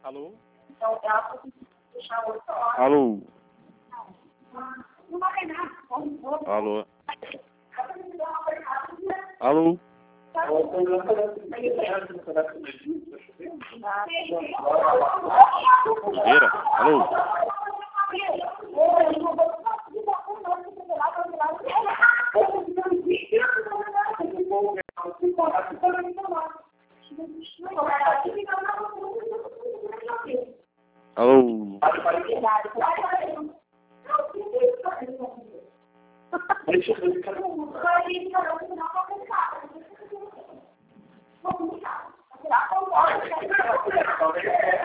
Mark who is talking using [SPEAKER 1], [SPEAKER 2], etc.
[SPEAKER 1] Alô?
[SPEAKER 2] Então, ela pode deixar 8 horas.
[SPEAKER 1] Alô?
[SPEAKER 2] Não vai nada.
[SPEAKER 1] Alô? Alô? Sujeira? Alô? Alô?
[SPEAKER 2] Deixa eu